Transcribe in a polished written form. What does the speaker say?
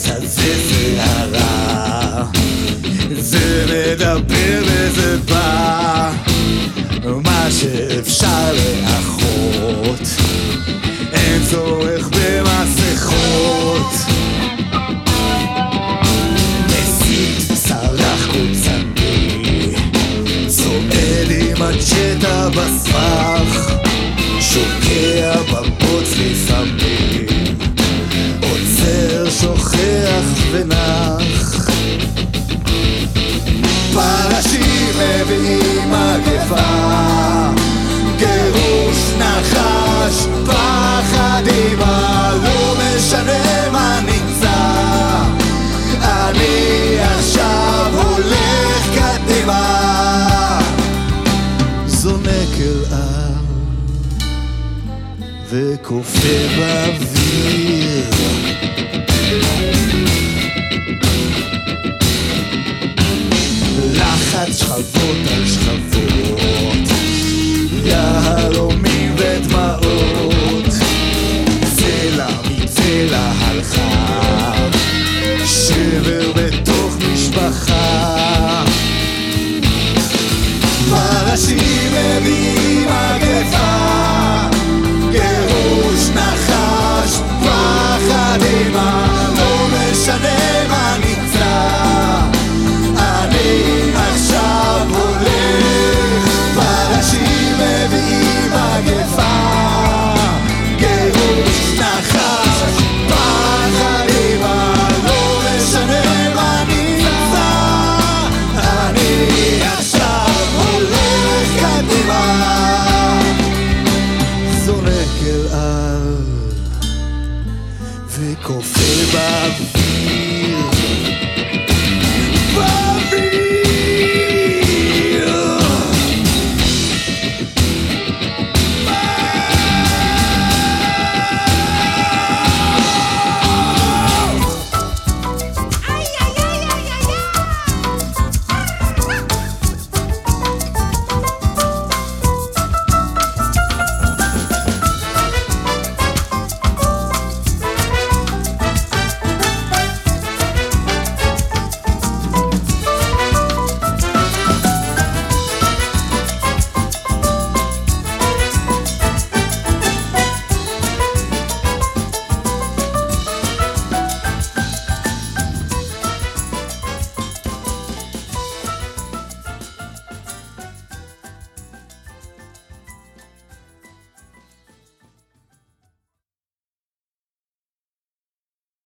הזה זה הרע, זה מדבר וזה בא, מה שאפשר לאחות, אין צורך במסכות. מסית סרח קוצני, צועד עם הג'טה בסמך, שוקע בבוץ לפעמים, עוצר, שוכח ונח. פרשים מביאים מגפה, גירוש, נחש, פחד אימה, לא משנה מה נמצא, אני עכשיו הולך קדימה. זונק אל על וקופא באוויר, לחץ שכבות על שכבות,